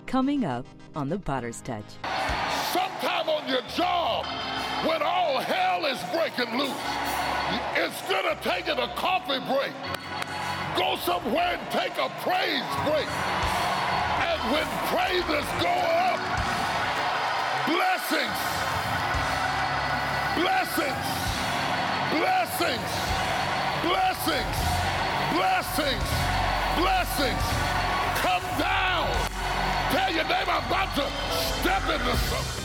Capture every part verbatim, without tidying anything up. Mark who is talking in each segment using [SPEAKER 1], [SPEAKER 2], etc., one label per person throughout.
[SPEAKER 1] Coming up on The Potter's Touch.
[SPEAKER 2] Sometime on your job, when all hell is breaking loose, instead of taking a coffee break, go somewhere and take a praise break. And when praises go up, blessings, blessings, blessings, blessings, blessings, blessings come down. Tell your neighbor, I'm about to step into something.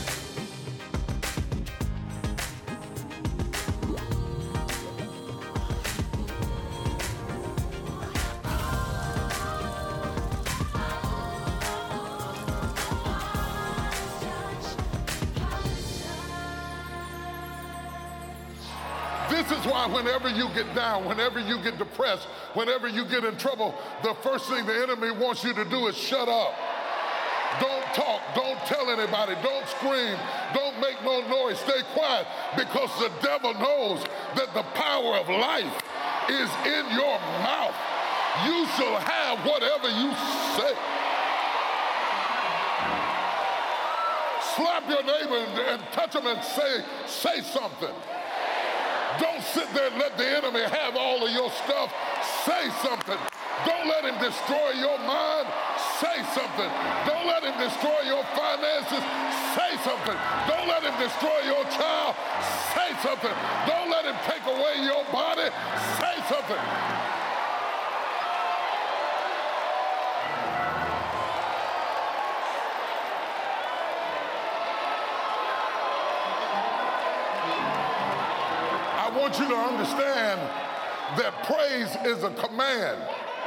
[SPEAKER 2] This is why whenever you get down, whenever you get depressed, whenever you get in trouble, the first thing the enemy wants you to do is shut up. Don't talk, don't tell anybody, don't scream, don't make no noise, stay quiet, because the devil knows that the power of life is in your mouth. You shall have whatever you say. Slap your neighbor and, and touch him and say, say something. Don't sit there and let the enemy have all of your stuff. Say something. Don't let him destroy your mind. Say something. Don't let him destroy your finances. Say something. Don't let him destroy your child. Say something. Don't let him take away your body. Say something. I want you to understand that praise is a command.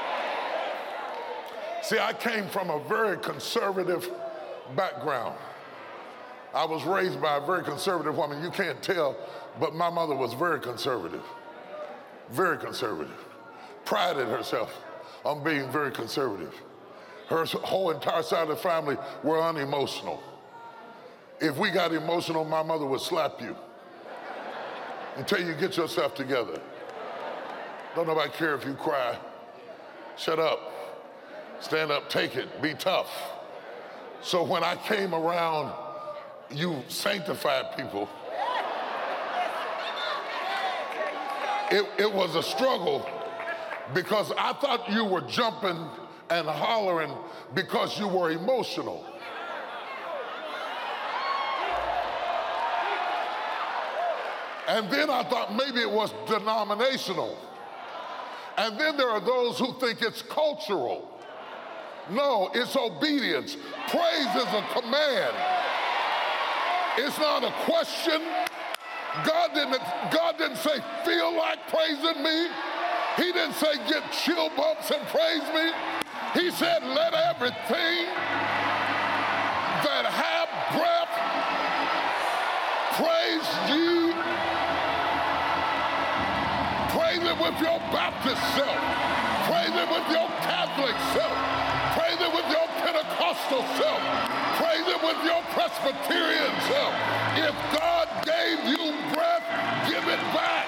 [SPEAKER 2] See, I came from a very conservative background. I was raised by a very conservative woman. You can't tell, but my mother was very conservative. Very conservative. Prided herself on being very conservative. Her whole entire side of the family were unemotional. If we got emotional, my mother would slap you until you get yourself together. Don't nobody care if you cry. Shut up. Stand up, take it, be tough. So when I came around you sanctified people, it, it was a struggle because I thought you were jumping and hollering because you were emotional. And then I thought maybe it was denominational. And then there are those who think it's cultural. No, it's obedience. Praise is a command. It's not a question. God didn't, God didn't say, feel like praising me. He didn't say, get chill bumps and praise me. He said, let everything that have breath praise ye. Praise it with your Baptist self. Praise it with your Catholic self. Praise it with your Pentecostal self. Praise it with your Presbyterian self. If God gave you breath, give it back.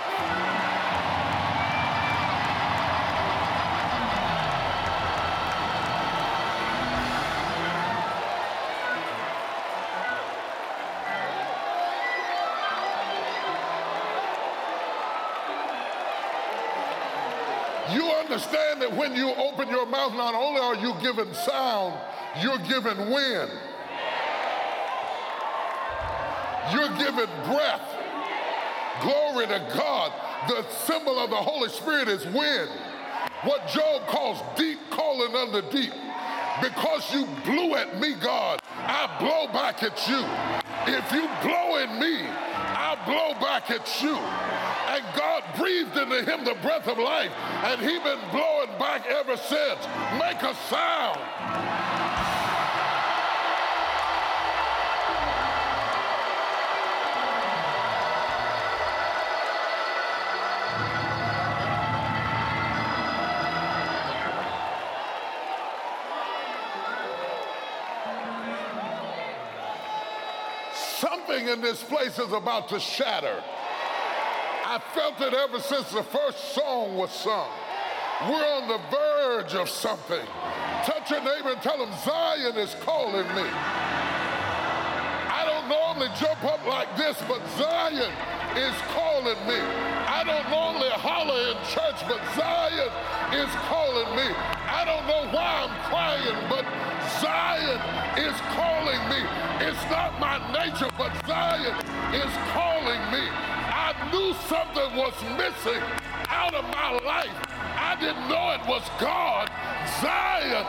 [SPEAKER 2] You understand that when you open your mouth, not only are you given sound, you're given wind. You're given breath. Glory to God. The symbol of the Holy Spirit is wind. What Job calls deep calling unto deep. Because you blew at me, God, I blow back at you. If you blow in me, I blow back at you. And God breathed into him the breath of life, and he's been blowing back ever since. Make a sound. Something in this place is about to shatter. I felt it ever since the first song was sung. We're on the verge of something. Touch your neighbor and tell them Zion is calling me. I don't normally jump up like this, but Zion is calling me. I don't normally holler in church, but Zion is calling me. I don't know why I'm crying, but Zion is calling me. It's not my nature, but Zion is calling me. I knew something was missing out of my life. I didn't know it was God. Zion.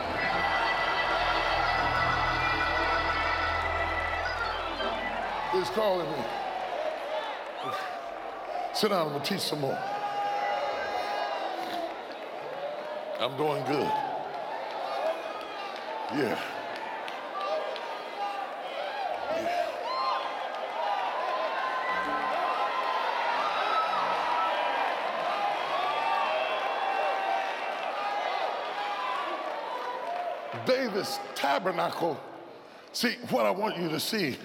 [SPEAKER 2] Is calling me. Sit down, I'm gonna teach some more. I'm doing good. Yeah. Yeah. David's tabernacle, see, what I want you to see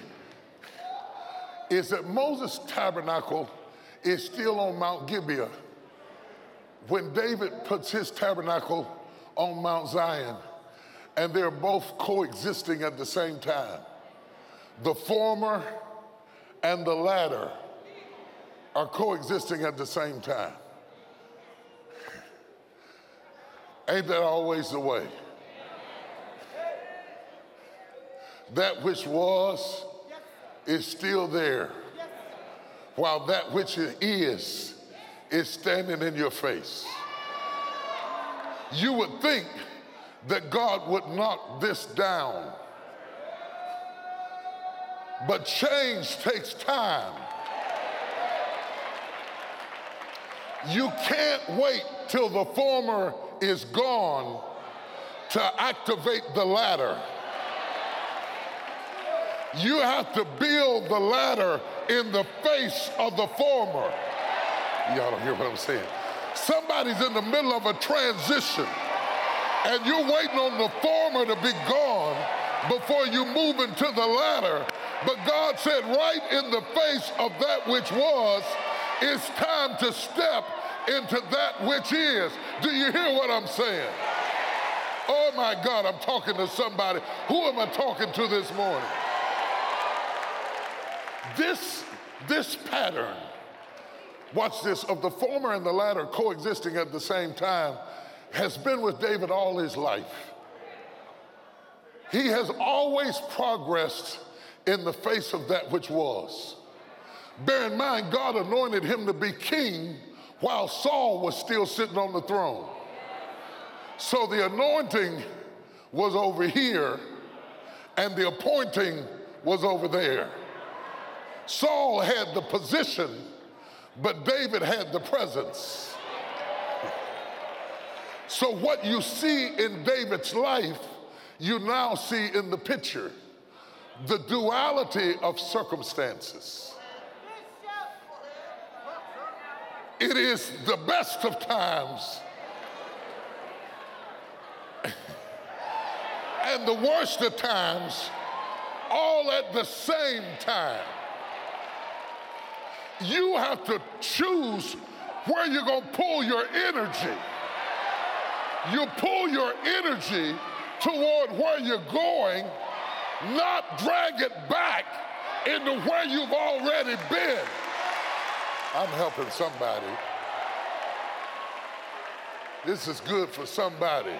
[SPEAKER 2] is that Moses' tabernacle is still on Mount Gibeah. When David puts his tabernacle on Mount Zion, and they're both coexisting at the same time. The former and the latter are coexisting at the same time. Ain't that always the way? That which was is still there, while that which is is standing in your face. You would think that God would knock this down, but change takes time. You can't wait till the former is gone to activate the latter. You have to build the latter in the face of the former. Y'all don't hear what I'm saying. Somebody's in the middle of a transition, and you're waiting on the former to be gone before you move into the latter. But God said, right in the face of that which was, it's time to step into that which is. Do you hear what I'm saying? Oh my God, I'm talking to somebody. Who am I talking to this morning? This, this pattern, watch this, of the former and the latter coexisting at the same time has been with David all his life. He has always progressed in the face of that which was. Bear in mind, God anointed him to be king while Saul was still sitting on the throne. So the anointing was over here and the appointing was over there. Saul had the position, but David had the presence. So what you see in David's life, you now see in the picture. The duality of circumstances. It is the best of times and the worst of times, all at the same time. You have to choose where you're going to pull your energy. You pull your energy toward where you're going, not drag it back into where you've already been. I'm helping somebody. This is good for somebody.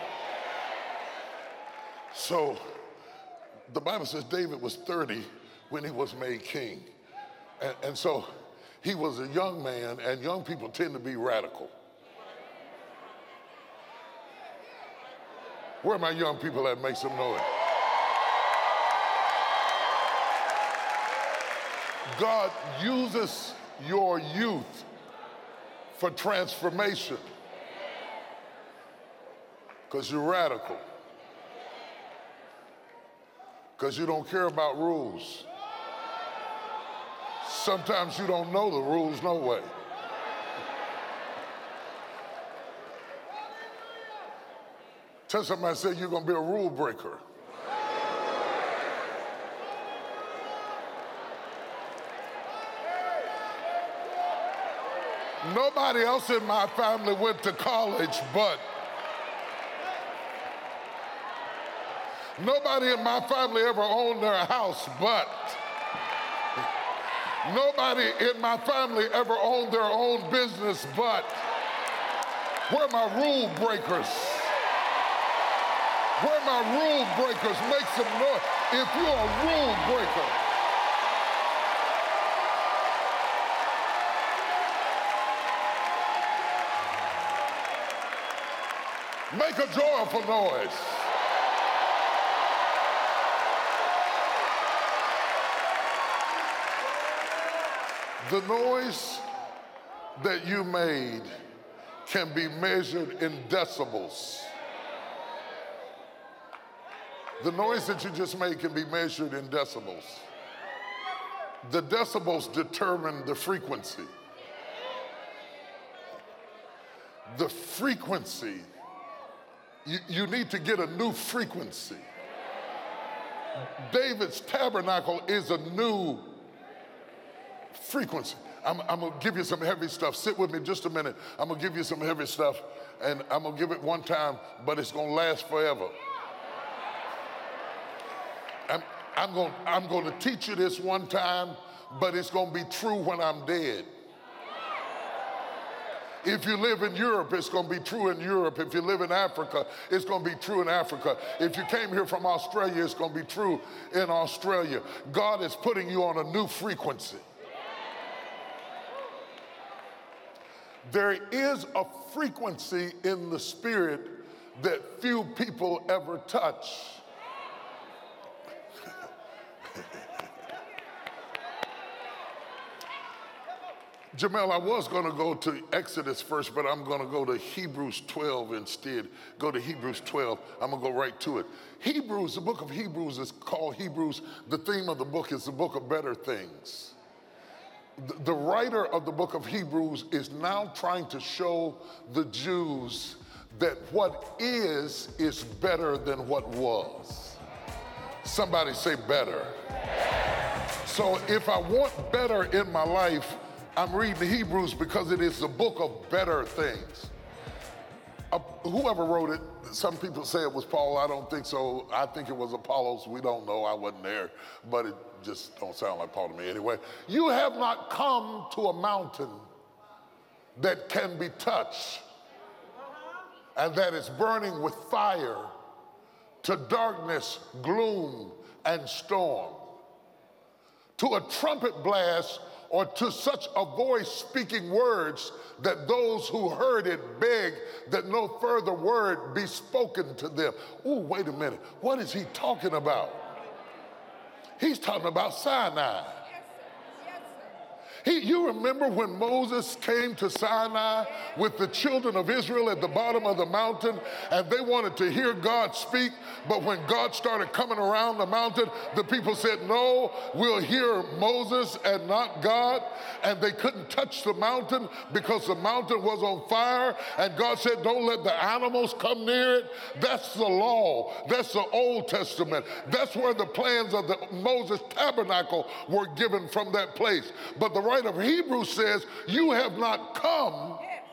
[SPEAKER 2] So the Bible says David was thirty when he was made king. And, and so he was a young man, and young people tend to be radical. Where are my young people at? Make some noise. God uses your youth for transformation because you're radical, because you don't care about rules. Sometimes you don't know the rules, no way. Tell somebody, say you're going to be a rule breaker. Nobody else in my family went to college, but Nobody in my family ever owned their house, but nobody in my family ever owned their own business, but where are my rule breakers? Where are my rule breakers? Make some noise. If you're a rule breaker, make a joyful noise. The noise that you made can be measured in decibels. The noise that you just made can be measured in decibels. The decibels determine the frequency. The frequency, you, you need to get a new frequency. David's tabernacle is a new frequency. I'm, I'm gonna give you some heavy stuff. Sit with me just a minute. I'm gonna give you some heavy stuff, and I'm gonna give it one time, but it's gonna last forever. I'm, I'm gonna, I'm gonna teach you this one time, but it's gonna be true when I'm dead. If you live in Europe, it's going to be true in Europe. If you live in Africa, it's going to be true in Africa. If you came here from Australia, it's going to be true in Australia. God is putting you on a new frequency. There is a frequency in the spirit that few people ever touch. Jamel, I was going to go to Exodus first, but I'm going to go to Hebrews twelve instead. Go to Hebrews twelve. I'm going to go right to it. Hebrews, the book of Hebrews is called Hebrews. The theme of the book is the book of better things. The, the writer of the book of Hebrews is now trying to show the Jews that what is is better than what was. Somebody say better. So if I want better in my life, I'm reading Hebrews because it is the book of better things. Uh, whoever wrote it, some people say it was Paul. I don't think so. I think it was Apollos. We don't know. I wasn't there, but it just don't sound like Paul to me anyway. You have not come to a mountain that can be touched and that is burning with fire, to darkness, gloom, and storm, to a trumpet blast, or to such a voice speaking words that those who heard it begged that no further word be spoken to them. Ooh, wait a minute. What is he talking about? He's talking about Sinai. He, you remember when Moses came to Sinai with the children of Israel at the bottom of the mountain, and they wanted to hear God speak, but when God started coming around the mountain, the people said, no, we'll hear Moses and not God, and they couldn't touch the mountain because the mountain was on fire, and God said, don't let the animals come near it. That's the law. That's the Old Testament. That's where the plans of the Moses tabernacle were given from that place. But the writer of Hebrews says, you have not come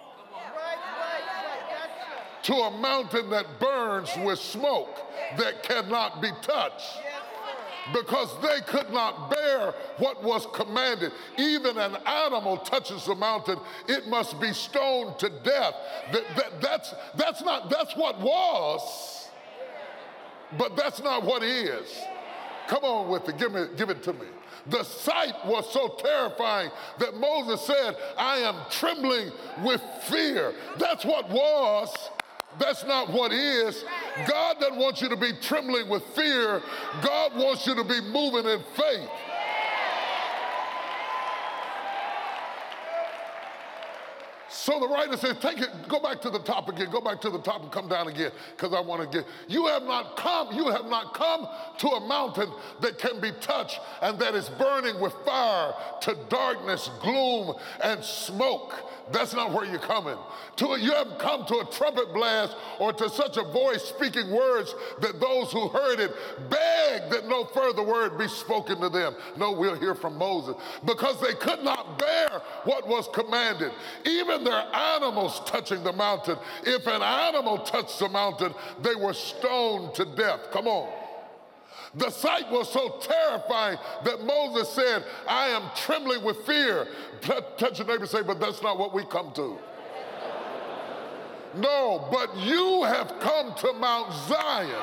[SPEAKER 2] to a mountain that burns with smoke that cannot be touched, because they could not bear what was commanded. Even an animal touches the mountain, it must be stoned to death. That, that, that's, that's, not, that's what was, but that's not what is. Come on with it. Give me, give it to me. The sight was so terrifying that Moses said, I am trembling with fear. That's what was. That's not what is. God doesn't want you to be trembling with fear. God wants you to be moving in faith. So the writer says, take it, go back to the top again, go back to the top and come down again, because I want to get, you have not come, you have not come to a mountain that can be touched and that is burning with fire, to darkness, gloom, and smoke. That's not where you're coming. To, you haven't come to a trumpet blast or to such a voice speaking words that those who heard it begged that no further word be spoken to them. No, we'll hear from Moses. Because they could not bear what was commanded. Even their animals touching the mountain. If an animal touched the mountain, they were stoned to death. Come on. The sight was so terrifying that Moses said, I am trembling with fear. Touch your neighbor and say, but that's not what we come to. No, but you have come to Mount Zion.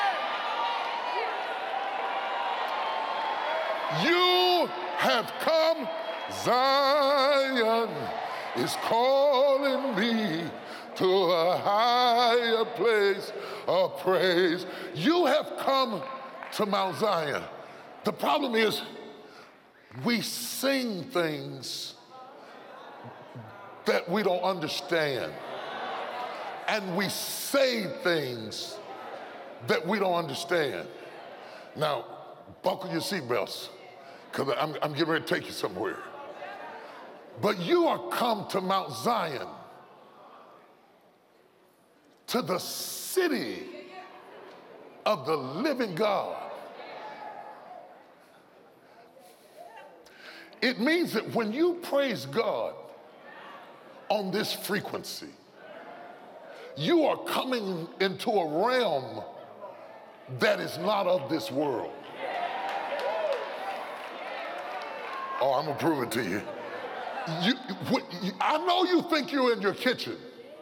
[SPEAKER 2] You have come, Zion is calling me to a higher place of praise. You have come to Mount Zion. The problem is we sing things that we don't understand. And we say things that we don't understand. Now, buckle your seatbelts, because I'm, I'm getting ready to take you somewhere. But you are come to Mount Zion, to the city of the living God. It means that when you praise God on this frequency, you are coming into a realm that is not of this world. Oh, I'm gonna prove it to you. You, you. I know you think you're in your kitchen.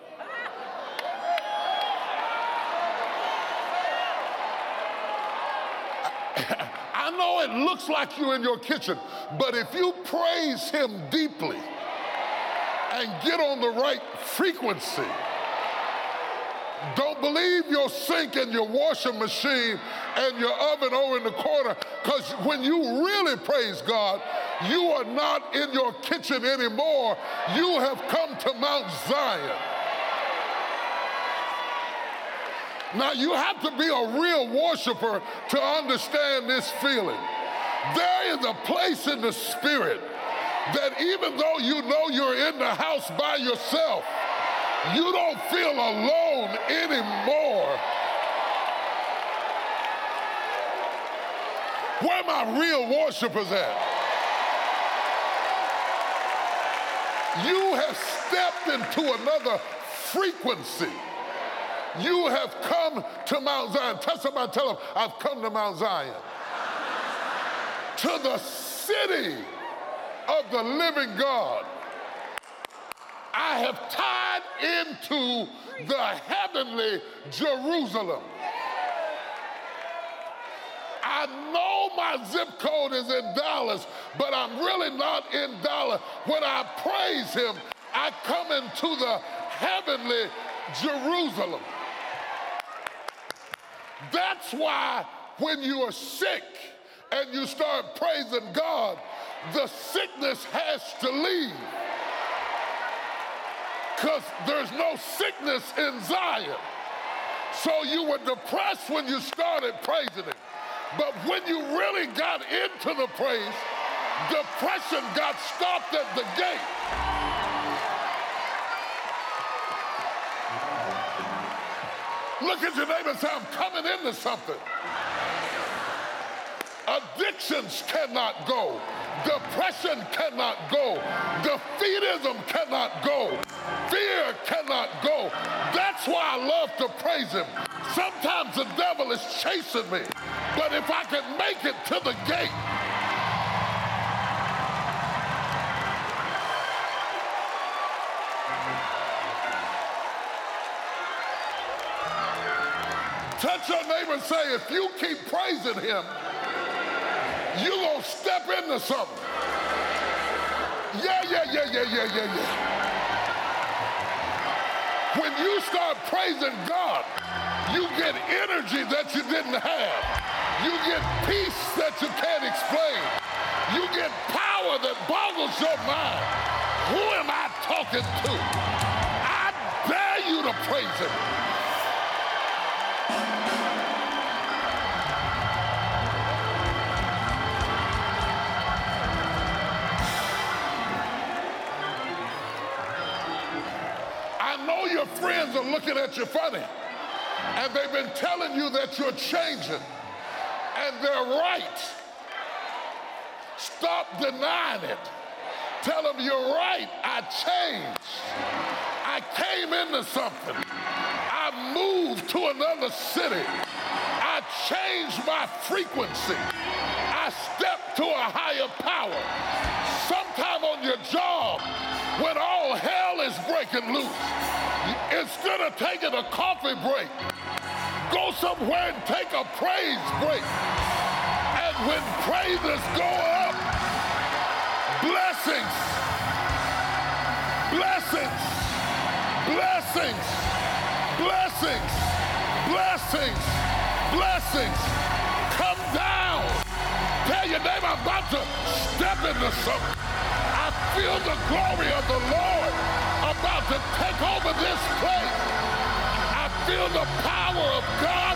[SPEAKER 2] I know it looks like you're in your kitchen, but if you praise him deeply and get on the right frequency, don't believe your sink and your washing machine and your oven over in the corner, because when you really praise God, you are not in your kitchen anymore. You have come to Mount Zion. Now, you have to be a real worshiper to understand this feeling. There is a place in the spirit that even though you know you're in the house by yourself, you don't feel alone anymore. Where are my real worshipers at? You have stepped into another frequency. You have come to Mount Zion. Tell somebody, tell them, I've come to Mount Zion. To the city of the living God. I have tied into the heavenly Jerusalem. I know my zip code is in Dallas, but I'm really not in Dallas. When I praise him, I come into the heavenly Jerusalem. That's why when you are sick and you start praising God, the sickness has to leave. Because there's no sickness in Zion. So you were depressed when you started praising him. But when you really got into the praise, depression got stopped at the gate. Look at your neighbor and say, I'm coming into something. Addictions cannot go. Depression cannot go. Defeatism cannot go. Fear cannot go. That's why I love to praise him. Sometimes the devil is chasing me, but if I can make it to the gate, touch your neighbor and say, if you keep praising him, you're going to step into something. Yeah, yeah, yeah, yeah, yeah, yeah, yeah. When you start praising God, you get energy that you didn't have. You get peace that you can't explain. You get power that boggles your mind. Who am I talking to? I dare you to praise him. Your friends are looking at you funny, and they've been telling you that you're changing, and they're right. Stop denying it. Tell them you're right. I changed. I came into something. I moved to another city. I changed my frequency. I stepped to a higher power. Sometime on your job, when all hell is breaking loose, instead of taking a coffee break, go somewhere and take a praise break. And when praises go up, blessings, blessings, blessings, blessings, blessings, blessings come down. Tell your neighbor, I'm about to step into something. I feel the glory of the Lord about to take over this place. I feel the power of God.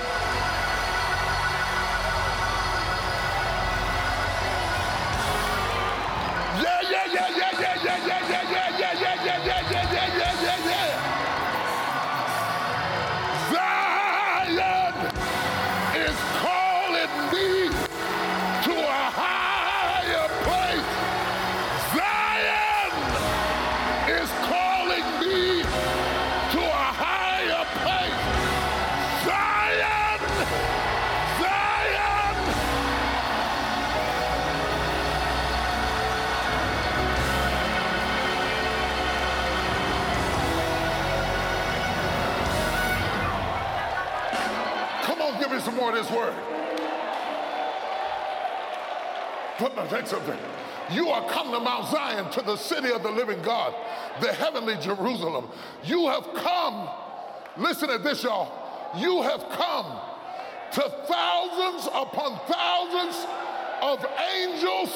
[SPEAKER 2] Yeah, yeah, yeah, yeah, yeah, yeah, yeah, yeah, yeah, yeah, yeah, yeah, yeah, yeah, yeah, yeah, yeah. Zion is calling me to a higher place. Zion is calling me to a higher place. Zion, Zion. Come on, give me some more of this word. Put my text up there. You are come to Mount Zion, to the city of the living God, the heavenly Jerusalem. You have come, listen to this, y'all. You have come to thousands upon thousands of angels,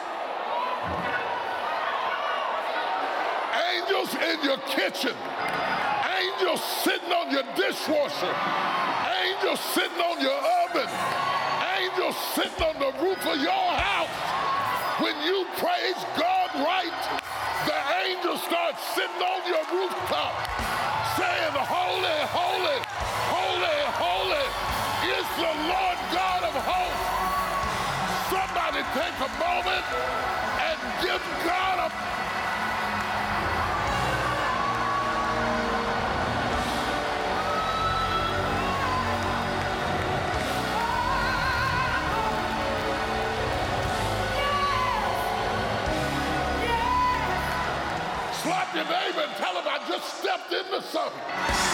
[SPEAKER 2] angels in your kitchen, angels sitting on your dishwasher, angels sitting on your oven, angels sitting on the roof of your house. When you praise God right, the angels start sitting on your rooftop saying, holy, holy, holy, holy is the Lord God of hosts. Somebody take a moment and give God a slap your neighbor and tell him I just stepped into something.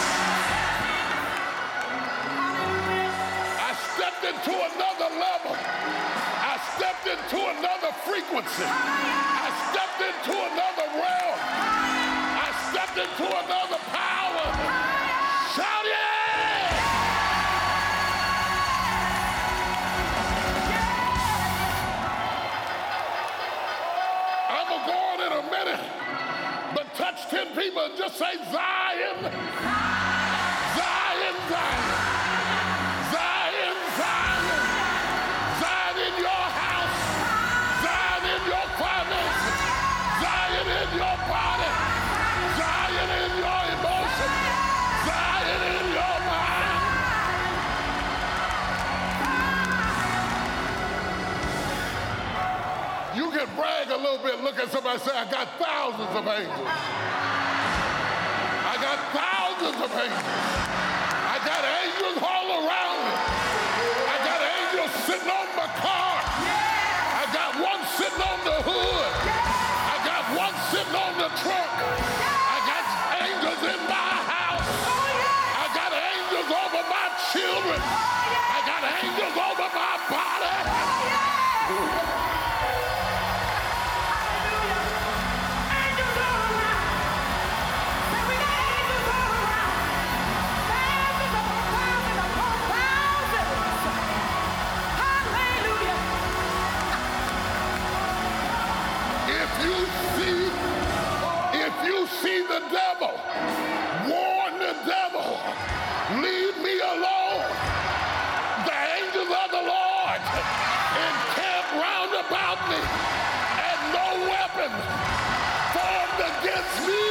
[SPEAKER 2] I stepped into another level. I stepped into another frequency. I stepped into another realm. I stepped into another power. Shout yeah! I'm gonna go on in a minute. But touch ten people and just say Zion, Zion, Zion, Zion, Zion, Zion in your house, Zion in your finances, Zion in your body, Zion in your emotions, Zion in your mind. You can brag a little bit, look at somebody and say, I got thousands of angels. I got thousands of angels. I got angels all around me. I got angels sitting on my car. I got one sitting on the hood. I got one sitting on the trunk. I got angels in my house. I got angels over my children. I got angels over my body. See the devil, warn the devil, leave me alone. The angels of the Lord encamp round about me, and no weapon formed against me.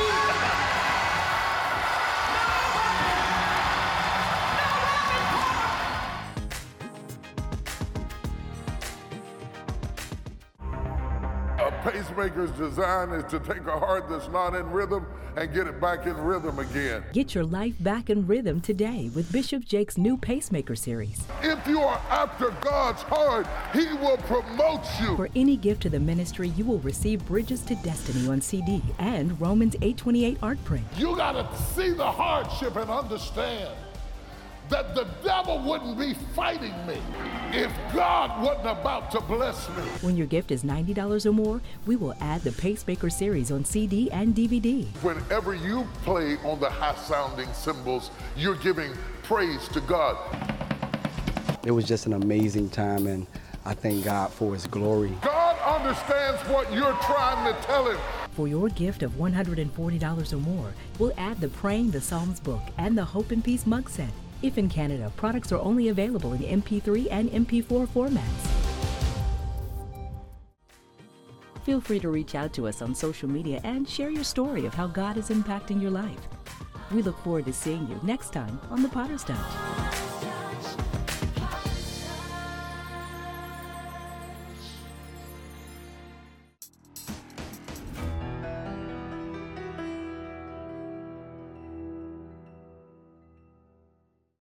[SPEAKER 2] A pacemaker's design is to take a heart that's not in rhythm and get it back in rhythm again.
[SPEAKER 1] Get your life back in rhythm today with Bishop Jake's new Pacemaker series.
[SPEAKER 2] If you are after God's heart, he will promote you.
[SPEAKER 1] For any gift to the ministry, you will receive Bridges to Destiny on C D and Romans eight twenty-eight art print.
[SPEAKER 2] You got to see the hardship and understand that the devil wouldn't be fighting me if God wasn't about to bless me.
[SPEAKER 1] When your gift is ninety dollars or more, we will add the Pacemaker series on C D and D V D.
[SPEAKER 2] Whenever you play on the high-sounding cymbals, you're giving praise to God.
[SPEAKER 3] It was just an amazing time, and I thank God for his glory.
[SPEAKER 2] God understands what you're trying to tell him.
[SPEAKER 1] For your gift of one hundred forty dollars or more, we'll add the Praying the Psalms book and the Hope and Peace mug set. If in Canada, products are only available in M P three and M P four formats. Feel free to reach out to us on social media and share your story of how God is impacting your life. We look forward to seeing you next time on The Potter's Touch.